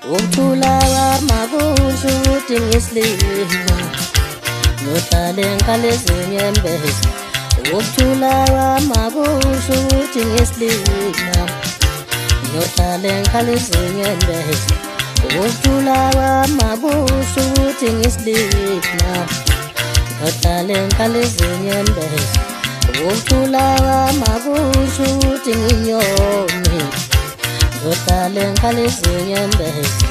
Uthulawa makusho ukuthi ngisilima Ngiyohlala enkalezini yembezi Uthulawa makusho ukuthi ngisilima Ngiyohlala enkalezini yembezi Uthulawa makusho ukuthi ngisilima Ngiyohlala enkalezini yembezi Uthulawa makusho ukuthi nginyoni Ngiyohlala enkalezini yembezi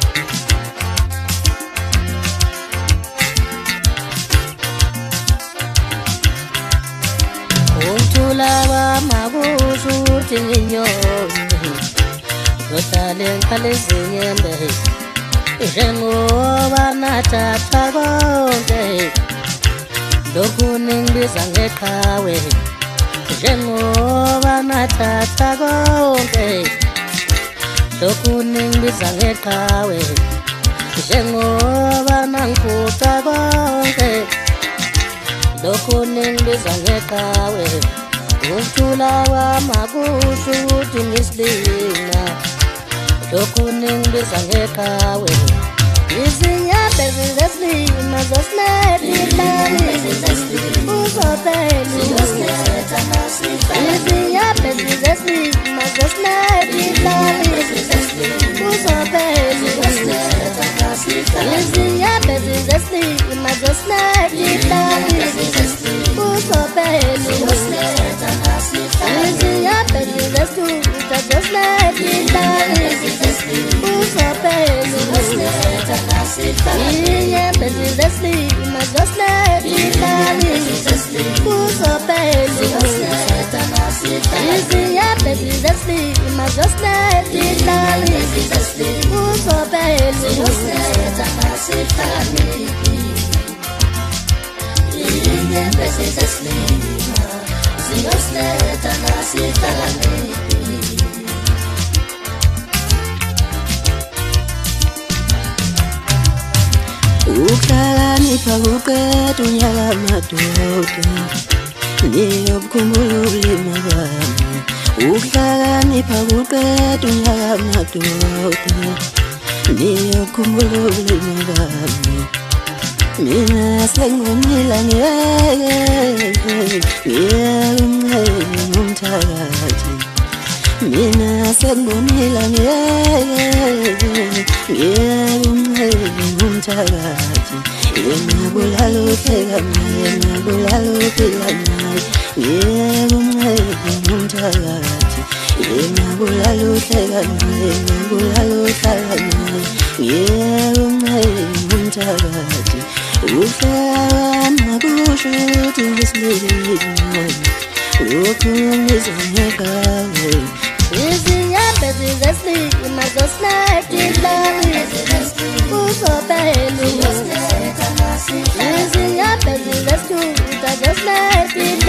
Uthulawa makusho ukuthi nginyoni Ngiyohlala enkalezini yembezi Njengoba nathatha konke Lokhu ningibiza ngeqhawe Njengoba nathatha konke Lokhu ningibiza ngeqhawe Njengoba nangiphuca konke Lokhu ningibiza ngeqhawe Uthulawa makusho ukuthi ngisilima Lokhu ningibiza ngeqhawe Izinyembezi zesilima zosinethilani Uzophela Izinyembezi zesilima zosinethilani Uzophela Izinyembezi zesilima zosinethilani Uzophela Izinyembezi zesilima zosinethilani Uzophela Izinyembezi zesilima zosinethilani Uzophela Izinyembezi zesilima zosinethilani Uzophela Izinyembezi zesilima zosinethilani Ukuhlakanipha kuqeda unyaka madoda Niyokukhumbula ukulima kwami Ukuhlakanipha kuqeda unyaka madoda Niyokukhumbula ukulima kwami Mina sengibonile ngiyeke ngomthakathi Mina sengibonile ngiyeke ngomthakathi Ngiyabulala uhleka naye ngiyabulala uphila naye ngomthakathi Ngiyabulala uhleka naye ngiyabulala uhlala naye ngomthakathi Uhleka makusho ukuthi ngisilima Lokhu ngibiza ngeqhawe Izinyembezi zesilima zosinethilani Uzophela Izinyembezi zesilima zosinethilani